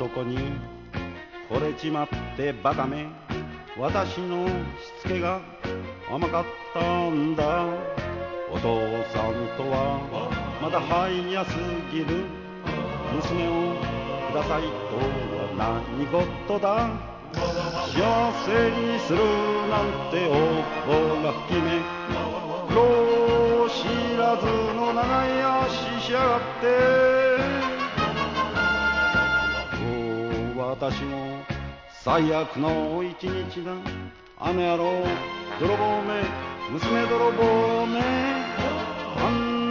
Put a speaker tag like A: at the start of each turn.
A: 男に惚れちまってバカめ、私のしつけが甘かったんだ。お父さんとはまだ早すぎる、娘をくださいとは何事だ。幸せにするなんておぼら吹き目、苦労知らずの長い足しやがって。私も最悪の一日だ。あの野郎泥棒め、娘泥棒め。